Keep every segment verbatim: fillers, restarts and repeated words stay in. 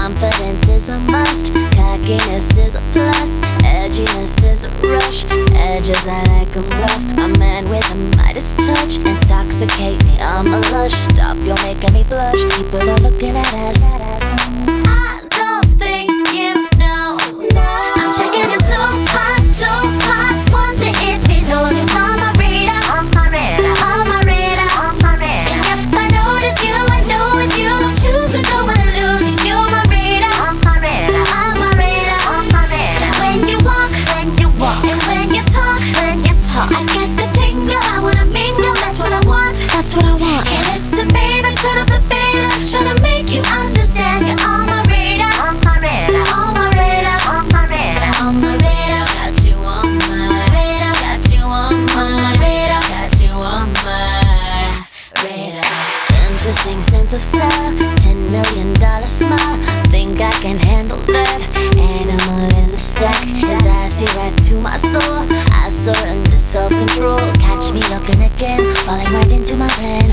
Confidence is a must, cockiness is a plus, edginess is a rush. Edges I like 'em rough, a man with a Midas touch. Intoxicate me, I'm a lush. Stop, you're making me blush. People are looking at us. I don't think you know. No. I'm checking it so hot, so hot. Wonder if you know that I'm a radar, on my radar, on my radar, on my radar. And if I notice you, I know it's you. Don't choose or don't wanna lose you. You're my radar, on my radar, on my radar, on my radar. When you walk, when you walk, and when you talk, when you talk, I get the tingle. I wanna mingle. That's what I want. That's what I want. And listen, baby, turn up the fader. Tryna make you understand. You're on my radar, on my radar, on my radar, on my radar, on my radar. Got you on my radar. Got you on my radar. Got you on my radar. Interesting sense of style, ten million dollar smile. Think I can handle that? Animal in the sack, his eyes see right to my soul. I surrender self-control. Catch me looking again, falling right into my plan.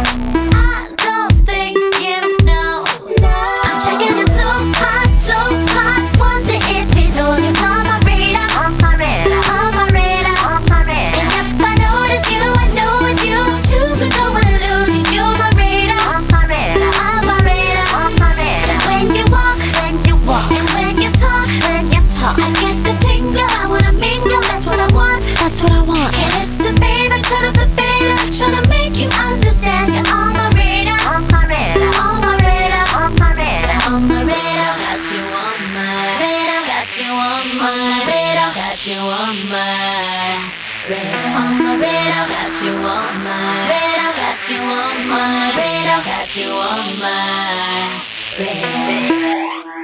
I don't think you know. No. I'm checking it so hot, so hot. Wonder if you know you're on my radar, on my radar, on my radar, on my radar. And if I notice you, I know it's you. Don't choose or don't wanna lose you. You're my radar, on my radar, on my radar, on my radar. When you walk, when you walk, and when you talk, when you talk, I get the tingle. I wanna mingle. That's what I want. That's what I want. Hey, listen, baby, turn up the fader. Tryna make you understand. You're on my radar, on my radar, on my radar, on my radar, on my radar. Got you on my radar. Got you on my radar. Got you on my radar. On my radar. Got you on my radar. Got you on my radar. Got you on my radar.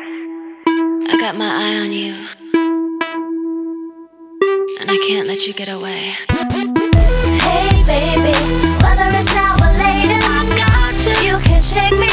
I got my eye on you, and I can't let you get away. Hey baby, whether it's now or later, I got you. You can shake me